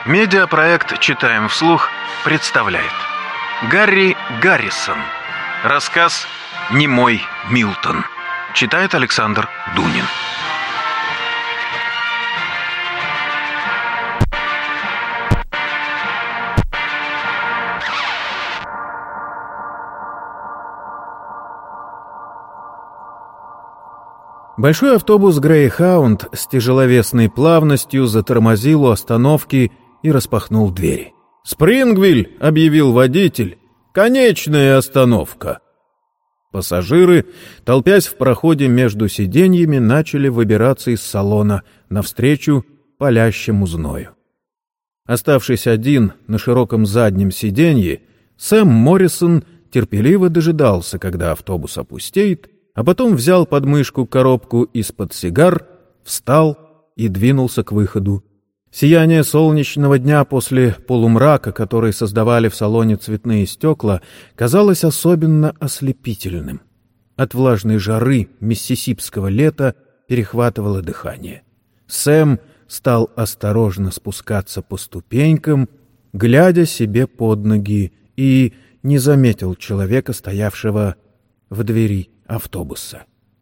Медиапроект «Читаем вслух» представляет Гарри Гаррисон. Рассказ «Немой Милтон». Читает Александр Дунин. Большой автобус «Грейхаунд» с тяжеловесной плавностью затормозил у остановки и распахнул двери. «Спрингвиль!» — объявил водитель. «Конечная остановка!» Пассажиры, толпясь в проходе между сиденьями, начали выбираться из салона навстречу палящему зною. Оставшись один на широком заднем сиденье, Сэм Моррисон терпеливо дожидался, когда автобус опустеет, а потом взял под мышку коробку из-под сигар, встал и двинулся к выходу. Сияние солнечного дня после полумрака, который создавали в салоне цветные стекла, казалось особенно ослепительным. От влажной жары миссисипского лета перехватывало дыхание. Сэм стал осторожно спускаться по ступенькам, глядя себе под ноги, и не заметил человека, стоявшего в двери автобуса.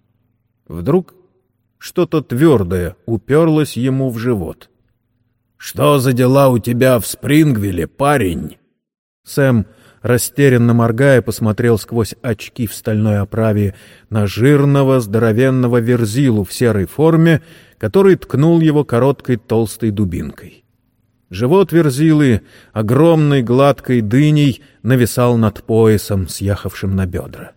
Вдруг что-то твердое уперлось ему в живот. «Что за дела у тебя в Спрингвилле, парень?» Сэм, растерянно моргая, посмотрел сквозь очки в стальной оправе на жирного, здоровенного верзилу в серой форме, который ткнул его короткой толстой дубинкой. Живот верзилы огромной гладкой дыней нависал над поясом, съехавшим на бедра.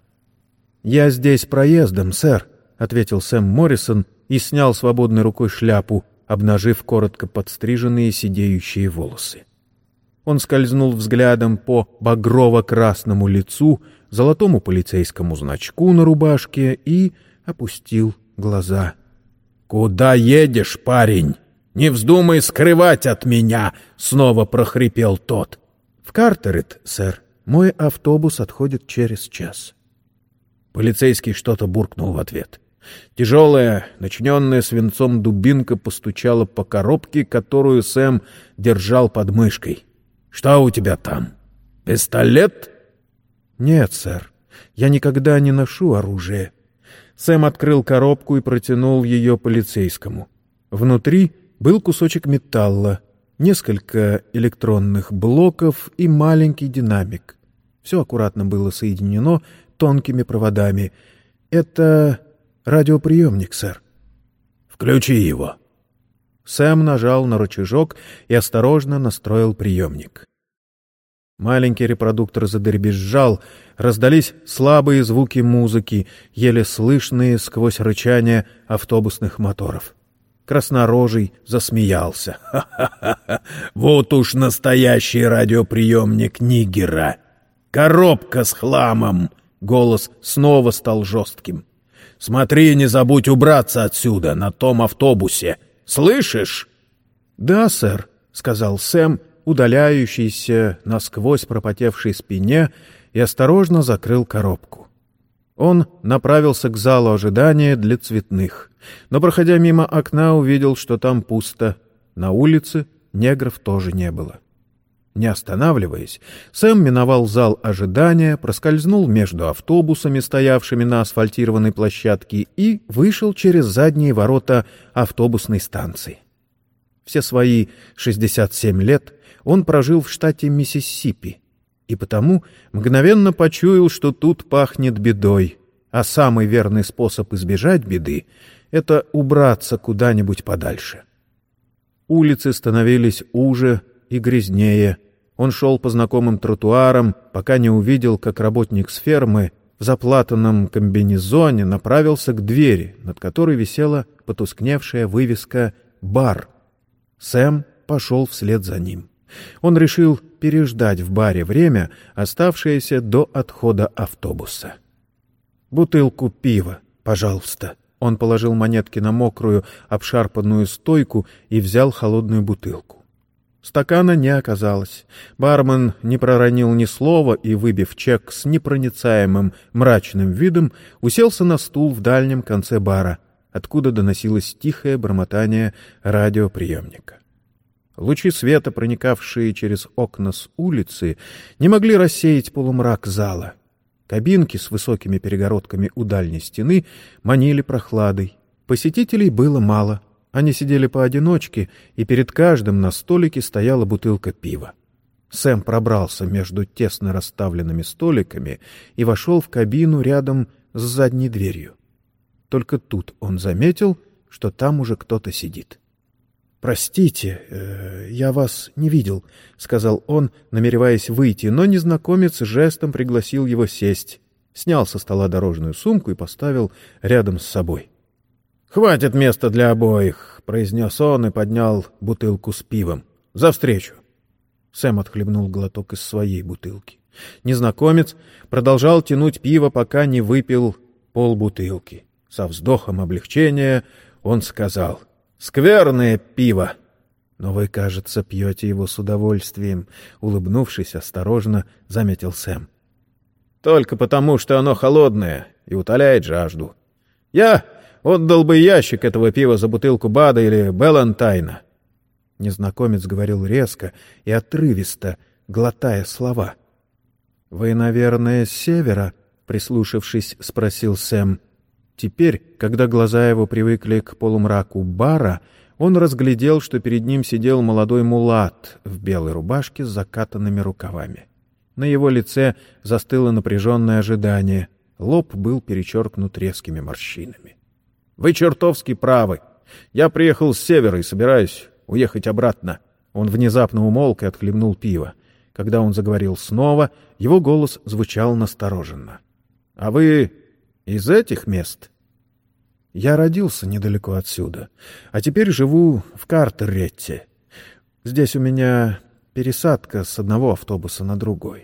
«Я здесь проездом, сэр», — ответил Сэм Моррисон и снял свободной рукой шляпу, обнажив коротко подстриженные сидеющие волосы. Он скользнул взглядом по багрово-красному лицу, золотому полицейскому значку на рубашке и опустил глаза. «Куда едешь, парень? Не вздумай скрывать от меня!» — снова прохрипел тот. «В Картерет, сэр. Мой автобус отходит через час». Полицейский что-то буркнул в ответ. Тяжелая, начиненная свинцом дубинка постучала по коробке, которую Сэм держал под мышкой. «Что у тебя там? Пистолет?» «Нет, сэр. Я никогда не ношу оружие». Сэм открыл коробку и протянул ее полицейскому. Внутри был кусочек металла, несколько электронных блоков и маленький динамик. Все аккуратно было соединено тонкими проводами. «Это радиоприемник, сэр». «Включи его». Сэм нажал на рычажок и осторожно настроил приемник. Маленький репродуктор задребезжал, раздались слабые звуки музыки, еле слышные сквозь рычание автобусных моторов. Краснорожий засмеялся. «Ха-ха-ха! Вот уж настоящий радиоприемник нигера! Коробка с хламом!» Голос снова стал жестким. «Смотри, не забудь убраться отсюда, на том автобусе. Слышишь?» «Да, сэр», — сказал Сэм, удаляющийся насквозь пропотевшей спине, и осторожно закрыл коробку. Он направился к залу ожидания для цветных, но, проходя мимо окна, увидел, что там пусто. На улице негров тоже не было. Не останавливаясь, Сэм миновал зал ожидания, проскользнул между автобусами, стоявшими на асфальтированной площадке, и вышел через задние ворота автобусной станции. Все свои 67 лет он прожил в штате Миссисипи, и потому мгновенно почуял, что тут пахнет бедой, а самый верный способ избежать беды — это убраться куда-нибудь подальше. Улицы становились уже и грязнее. Он шел по знакомым тротуарам, пока не увидел, как работник с фермы в заплатанном комбинезоне направился к двери, над которой висела потускневшая вывеска «Бар». Сэм пошел вслед за ним. Он решил переждать в баре время, оставшееся до отхода автобуса. «Бутылку пива, пожалуйста». Он положил монетки на мокрую, обшарпанную стойку и взял холодную бутылку. Стакана не оказалось. Бармен не проронил ни слова и, выбив чек с непроницаемым мрачным видом, уселся на стул в дальнем конце бара, откуда доносилось тихое бормотание радиоприемника. Лучи света, проникавшие через окна с улицы, не могли рассеять полумрак зала. Кабинки с высокими перегородками у дальней стены манили прохладой. Посетителей было мало. Они сидели поодиночке, и перед каждым на столике стояла бутылка пива. Сэм пробрался между тесно расставленными столиками и вошел в кабину рядом с задней дверью. Только тут он заметил, что там уже кто-то сидит. «Простите, я вас не видел», — сказал он, намереваясь выйти, но незнакомец жестом пригласил его сесть, снял со стола дорожную сумку и поставил рядом с собой. «Хватит места для обоих», — произнес он и поднял бутылку с пивом. «За встречу!» Сэм отхлебнул глоток из своей бутылки. Незнакомец продолжал тянуть пиво, пока не выпил полбутылки. Со вздохом облегчения он сказал: «Скверное пиво!» «Но вы, кажется, пьете его с удовольствием», — улыбнувшись, осторожно заметил Сэм. «Только потому, что оно холодное и утоляет жажду. Я отдал бы ящик этого пива за бутылку Бада или Балантайна». Незнакомец говорил резко и отрывисто, глотая слова. «Вы, наверное, с севера?» — прислушавшись, спросил Сэм. Теперь, когда глаза его привыкли к полумраку бара, он разглядел, что перед ним сидел молодой мулат в белой рубашке с закатанными рукавами. На его лице застыло напряженное ожидание. Лоб был перечеркнут резкими морщинами. «Вы чертовски правы. Я приехал с севера и собираюсь уехать обратно». Он внезапно умолк и отхлебнул пиво. Когда он заговорил снова, его голос звучал настороженно. «А вы из этих мест?» «Я родился недалеко отсюда, а теперь живу в Картеретте. Здесь у меня пересадка с одного автобуса на другой».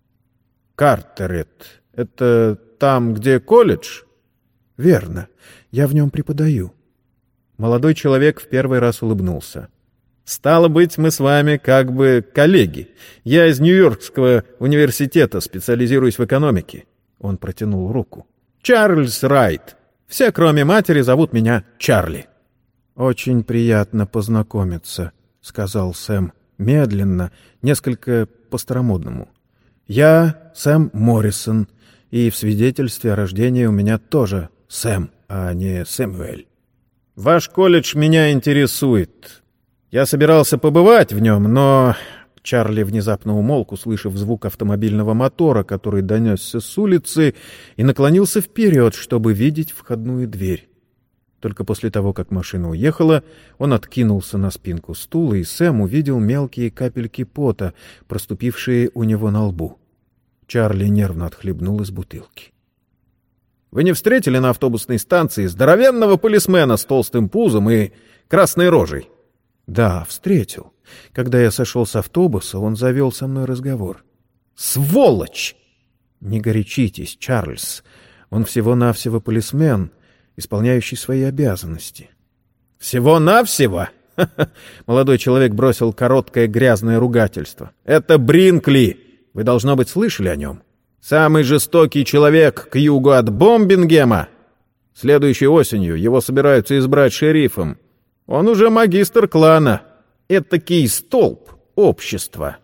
«Картерет — это там, где колледж?» «Верно. Я в нем преподаю». Молодой человек в первый раз улыбнулся. «Стало быть, мы с вами как бы коллеги. Я из Нью-Йоркского университета, специализируюсь в экономике». Он протянул руку. «Чарльз Райт. Все, кроме матери, зовут меня Чарли». «Очень приятно познакомиться», — сказал Сэм медленно, несколько по-старомодному. «Я Сэм Моррисон, и в свидетельстве о рождении у меня тоже Сэм, а не Сэмюэль». «Ваш колледж меня интересует. Я собирался побывать в нем, но...» Чарли внезапно умолк, услышав звук автомобильного мотора, который донесся с улицы, и наклонился вперед, чтобы видеть входную дверь. Только после того, как машина уехала, он откинулся на спинку стула, и Сэм увидел мелкие капельки пота, проступившие у него на лбу. Чарли нервно отхлебнул из бутылки. «Вы не встретили на автобусной станции здоровенного полисмена с толстым пузом и красной рожей?» «Да, встретил. Когда я сошел с автобуса, он завел со мной разговор». «Сволочь!» «Не горячитесь, Чарльз. Он всего-навсего полисмен, исполняющий свои обязанности». «Всего-навсего?» Молодой человек бросил короткое грязное ругательство. «Это Бринкли! Вы, должно быть, слышали о нем? Самый жестокий человек к югу от Бомбингема. Следующей осенью его собираются избрать шерифом. Он уже магистр клана. Этакий столб общества».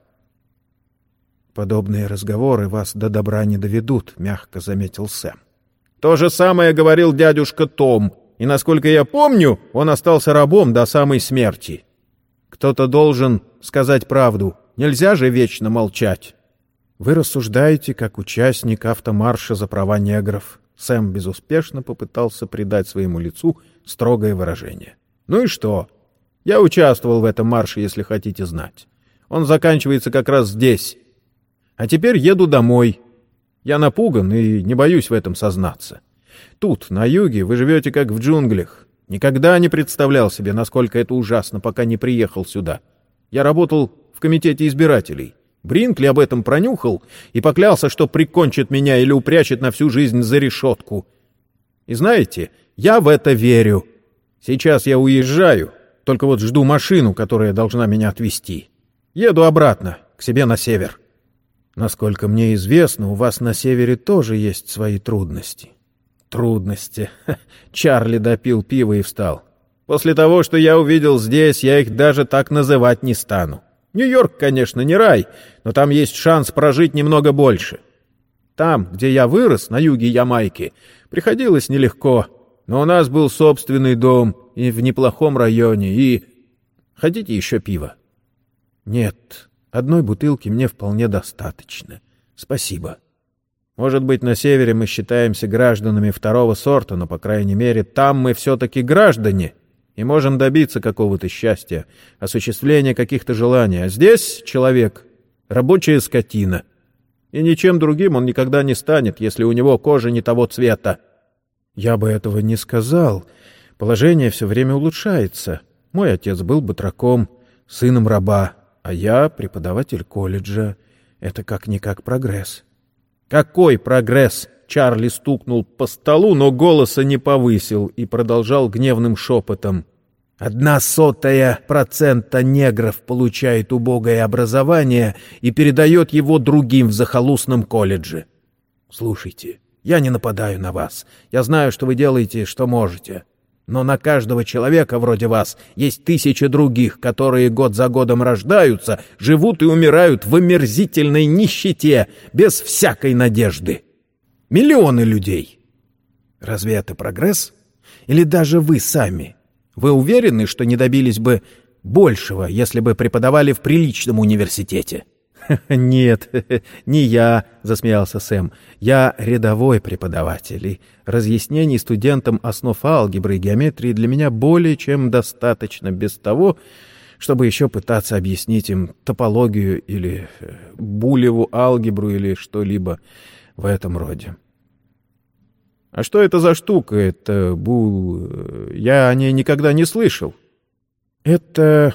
«Подобные разговоры вас до добра не доведут», — мягко заметил Сэм. «То же самое говорил дядюшка Том, и, насколько я помню, он остался рабом до самой смерти. Кто-то должен сказать правду, нельзя же вечно молчать». «Вы рассуждаете, как участник автомарша за права негров». Сэм безуспешно попытался придать своему лицу строгое выражение. «Ну и что? Я участвовал в этом марше, если хотите знать. Он заканчивается как раз здесь. А теперь еду домой. Я напуган и не боюсь в этом сознаться. Тут, на юге, вы живете как в джунглях. Никогда не представлял себе, насколько это ужасно, пока не приехал сюда. Я работал в комитете избирателей. Бринкли об этом пронюхал и поклялся, что прикончит меня или упрячет на всю жизнь за решетку. И знаете, я в это верю. Сейчас я уезжаю, только вот жду машину, которая должна меня отвезти. Еду обратно, к себе на север». «Насколько мне известно, у вас на севере тоже есть свои трудности». «Трудности?» Чарли допил пиво и встал. После того, что я увидел здесь, я их даже так называть не стану. Нью-Йорк, конечно, не рай, но там есть шанс прожить немного больше. Там, где я вырос, на юге Ямайки, приходилось нелегко, но у нас был собственный дом и в неплохом районе, и... Хотите еще пива? Нет, одной бутылки мне вполне достаточно. Спасибо. Может быть, на севере мы считаемся гражданами второго сорта, но, по крайней мере, там мы все-таки граждане и можем добиться какого-то счастья, осуществления каких-то желаний. А здесь человек — рабочая скотина. И ничем другим он никогда не станет, если у него кожа не того цвета. Я бы этого не сказал. Положение все время улучшается. Мой отец был батраком, сыном раба, а я преподаватель колледжа. Это как-никак прогресс. «Какой прогресс?» — Чарли стукнул по столу, но голоса не повысил и продолжал гневным шепотом. 0,01% негров получает убогое образование и передает его другим в захолустном колледже. Слушайте, я не нападаю на вас. Я знаю, что вы делаете, что можете. Но на каждого человека вроде вас есть тысячи других, которые год за годом рождаются, живут и умирают в омерзительной нищете, без всякой надежды. Миллионы людей. Разве это прогресс? Или даже вы сами? Вы уверены, что не добились бы большего, если бы преподавали в приличном университете? «Нет, не я», — засмеялся Сэм. «Я рядовой преподаватель, и разъяснений студентам основ алгебры и геометрии для меня более чем достаточно без того, чтобы еще пытаться объяснить им топологию или булеву алгебру или что-либо в этом роде». «А что это за штука, это Я о ней никогда не слышал». «Это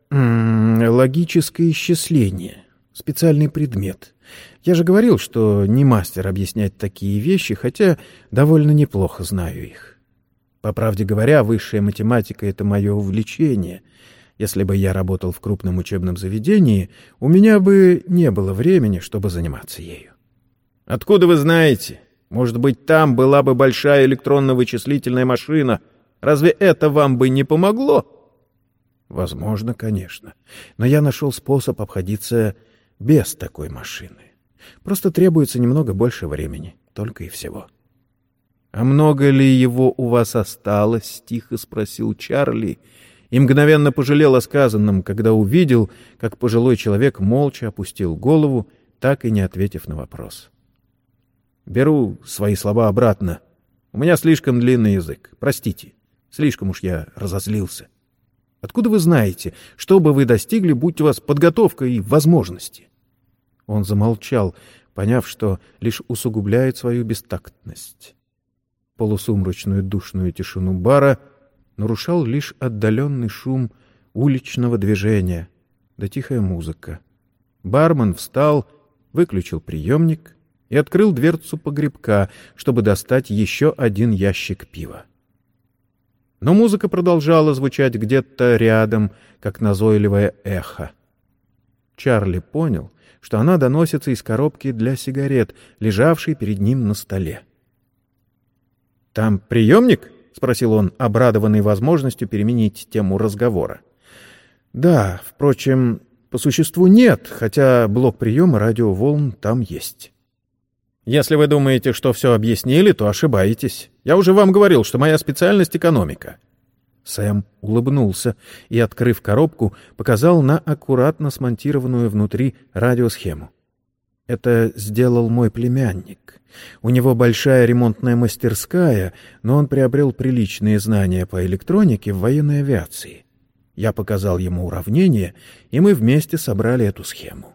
логическое исчисление. Специальный предмет. Я же говорил, что не мастер объяснять такие вещи, хотя довольно неплохо знаю их. По правде говоря, высшая математика — это мое увлечение. Если бы я работал в крупном учебном заведении, у меня бы не было времени, чтобы заниматься ею». «Откуда вы знаете? Может быть, там была бы большая электронно-вычислительная машина. Разве это вам бы не помогло?» «Возможно, конечно. Но я нашел способ обходиться без такой машины. Просто требуется немного больше времени, только и всего». «А много ли его у вас осталось?» — тихо спросил Чарли, и мгновенно пожалел о сказанном, когда увидел, как пожилой человек молча опустил голову, так и не ответив на вопрос. «Беру свои слова обратно. У меня слишком длинный язык. Простите, слишком уж я разозлился. Откуда вы знаете, что бы вы достигли, будь у вас подготовка и возможности?» Он замолчал, поняв, что лишь усугубляет свою бестактность. Полусумрачную душную тишину бара нарушал лишь отдаленный шум уличного движения, да тихая музыка. Бармен встал, выключил приемник и открыл дверцу погребка, чтобы достать еще один ящик пива. Но музыка продолжала звучать где-то рядом, как назойливое эхо. Чарли понял, что она доносится из коробки для сигарет, лежавшей перед ним на столе. «Там приемник?» — спросил он, обрадованный возможностью переменить тему разговора. «Да, впрочем, по существу нет, хотя блок приема радиоволн там есть». «Если вы думаете, что все объяснили, то ошибаетесь. Я уже вам говорил, что моя специальность — экономика». Сэм улыбнулся и, открыв коробку, показал на аккуратно смонтированную внутри радиосхему. «Это сделал мой племянник. У него большая ремонтная мастерская, но он приобрел приличные знания по электронике в военной авиации. Я показал ему уравнение, и мы вместе собрали эту схему».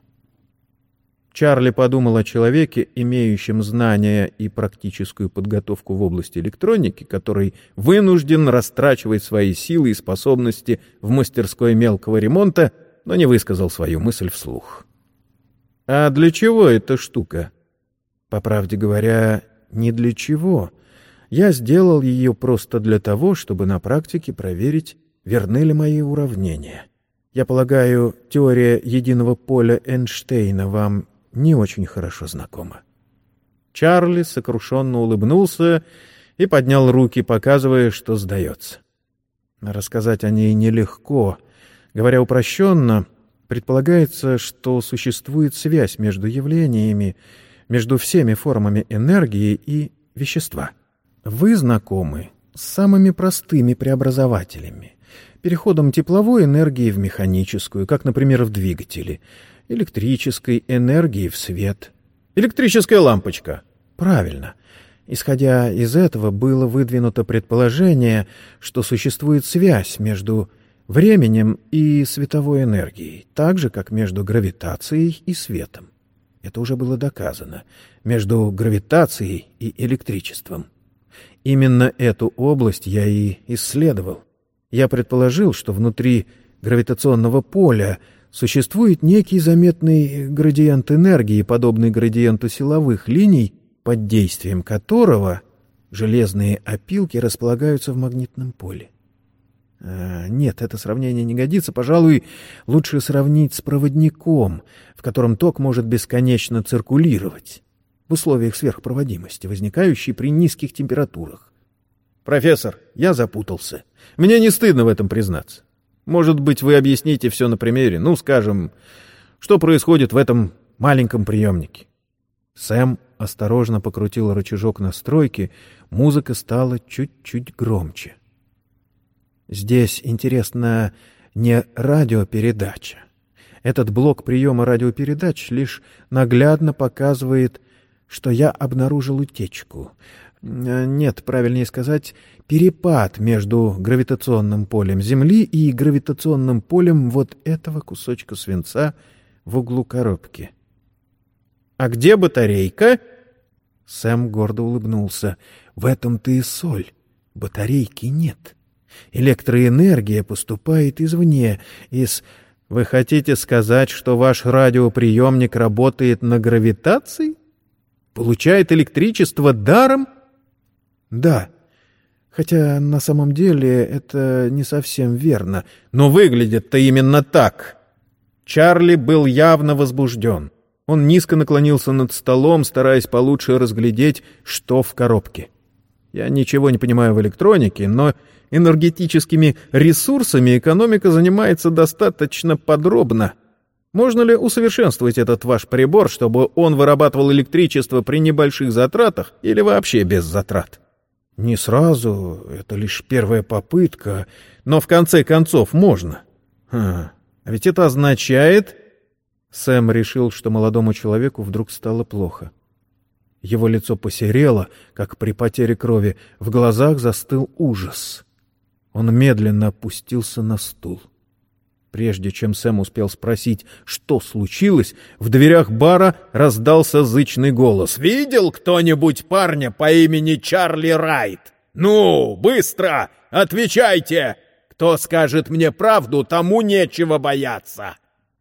Чарли подумал о человеке, имеющем знания и практическую подготовку в области электроники, который вынужден растрачивать свои силы и способности в мастерской мелкого ремонта, но не высказал свою мысль вслух. «А для чего эта штука?» «По правде говоря, не для чего. Я сделал ее просто для того, чтобы на практике проверить, верны ли мои уравнения. Я полагаю, теория единого поля Эйнштейна вам не очень хорошо знакома». Чарли сокрушенно улыбнулся и поднял руки, показывая, что сдается. Рассказать о ней нелегко. Говоря упрощенно, предполагается, что существует связь между явлениями, между всеми формами энергии и вещества. Вы знакомы с самыми простыми преобразователями, переходом тепловой энергии в механическую, как, например, в двигателе, электрической энергии в свет. Электрическая лампочка. Правильно. Исходя из этого, было выдвинуто предположение, что существует связь между временем и световой энергией, так же, как между гравитацией и светом. Это уже было доказано. Между гравитацией и электричеством. Именно эту область я и исследовал. Я предположил, что внутри гравитационного поля существует некий заметный градиент энергии, подобный градиенту силовых линий, под действием которого железные опилки располагаются в магнитном поле. Нет, это сравнение не годится. Пожалуй, лучше сравнить с проводником, в котором ток может бесконечно циркулировать в условиях сверхпроводимости, возникающей при низких температурах. Профессор, я запутался. Мне не стыдно в этом признаться. Может быть, вы объясните все на примере, скажем, что происходит в этом маленьком приемнике. Сэм осторожно покрутил рычажок настройки, музыка стала чуть-чуть громче. Здесь, интересно, не радиопередача. Этот блок приема радиопередач лишь наглядно показывает, что я обнаружил утечку. Нет, правильнее сказать, перепад между гравитационным полем Земли и гравитационным полем вот этого кусочка свинца в углу коробки. «А где батарейка?» Сэм гордо улыбнулся. «В этом-то и соль. Батарейки нет. Электроэнергия поступает извне, из... Вы хотите сказать, что ваш радиоприемник работает на гравитации? Получает электричество даром?» «Да. Хотя на самом деле это не совсем верно. Но выглядит-то именно так». Чарли был явно возбужден. Он низко наклонился над столом, стараясь получше разглядеть, что в коробке. Я ничего не понимаю в электронике, но энергетическими ресурсами экономика занимается достаточно подробно. Можно ли усовершенствовать этот ваш прибор, чтобы он вырабатывал электричество при небольших затратах или вообще без затрат? Не сразу, это лишь первая попытка, но в конце концов можно. А ведь это означает... Сэм решил, что молодому человеку вдруг стало плохо. Его лицо посерело, как при потере крови, в глазах застыл ужас. Он медленно опустился на стул. Прежде чем Сэм успел спросить, что случилось, в дверях бара раздался зычный голос. «Видел кто-нибудь парня по имени Чарли Райт? Ну, быстро, отвечайте! Кто скажет мне правду, тому нечего бояться!»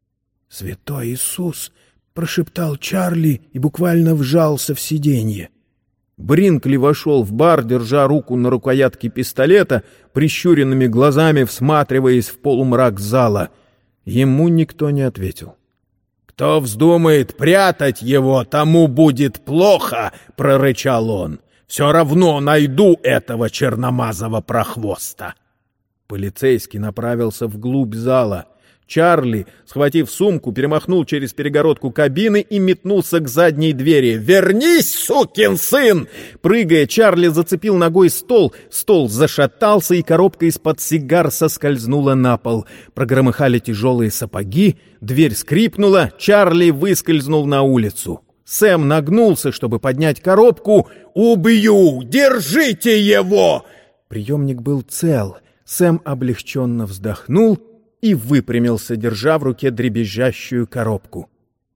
«Святой Иисус!» — прошептал Чарли и буквально вжался в сиденье. Бринкли вошел в бар, держа руку на рукоятке пистолета, прищуренными глазами всматриваясь в полумрак зала. Ему никто не ответил. «Кто вздумает прятать его, тому будет плохо!» — прорычал он. «Все равно найду этого черномазого прохвоста!» Полицейский направился вглубь зала. Чарли, схватив сумку, перемахнул через перегородку кабины и метнулся к задней двери. «Вернись, сукин сын!» Прыгая, Чарли зацепил ногой стол. Стол зашатался, и коробка из-под сигар соскользнула на пол. Прогромыхали тяжелые сапоги, дверь скрипнула, Чарли выскользнул на улицу. Сэм нагнулся, чтобы поднять коробку. «Убью! Держите его!» Приемник был цел. Сэм облегченно вздохнул и выпрямился, держа в руке дребезжащую коробку.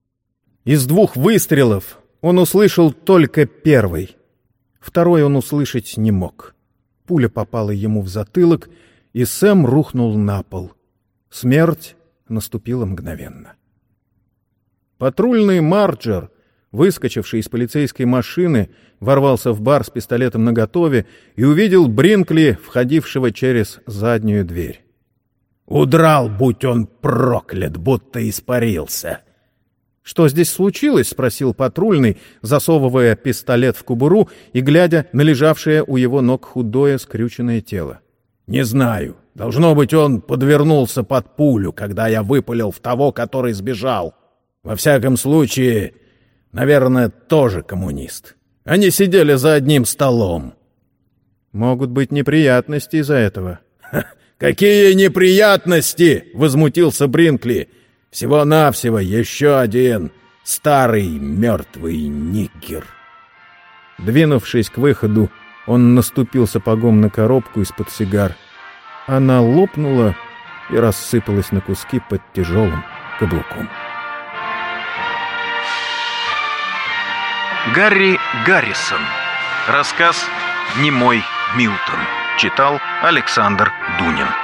Из 2 выстрелов он услышал только первый. Второй он услышать не мог. Пуля попала ему в затылок, и Сэм рухнул на пол. Смерть наступила мгновенно. Патрульный Марджер, выскочивший из полицейской машины, ворвался в бар с пистолетом наготове и увидел Бринкли, входившего через заднюю дверь. «Удрал, будь он проклят, будто испарился!» «Что здесь случилось?» — спросил патрульный, засовывая пистолет в кобуру и глядя на лежавшее у его ног худое скрюченное тело. Не знаю. Должно быть, он подвернулся под пулю, когда я выпалил в того, который сбежал. Во всяком случае, наверное, тоже коммунист. Они сидели за одним столом. Могут быть неприятности из-за этого. «Какие неприятности!» — возмутился Бринкли. «Всего-навсего еще один старый мертвый ниггер». Двинувшись к выходу, он наступил сапогом на коробку из-под сигар. Она лопнула и рассыпалась на куски под тяжелым каблуком. Гарри Гаррисон. Рассказ «Немой Милтон». Читал Александр Дунин.